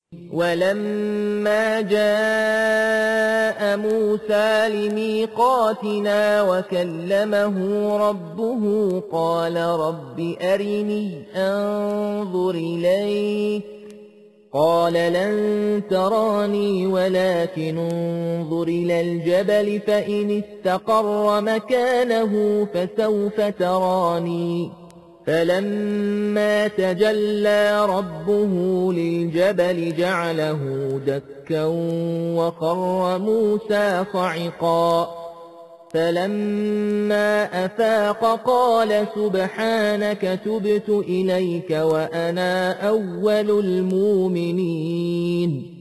ولما جاء موسى لميقاتنا وكلمه ربه قال رب أرني أنظر إليك قال لن تراني ولكن انظر إلى الجبل فإن استقر مكانه فسوف تراني فلما تجلى ربه للجبل جعله دكا وخر موسى صعقا فلما أفاق قال سبحانك تبت إليك وأنا أول المؤمنين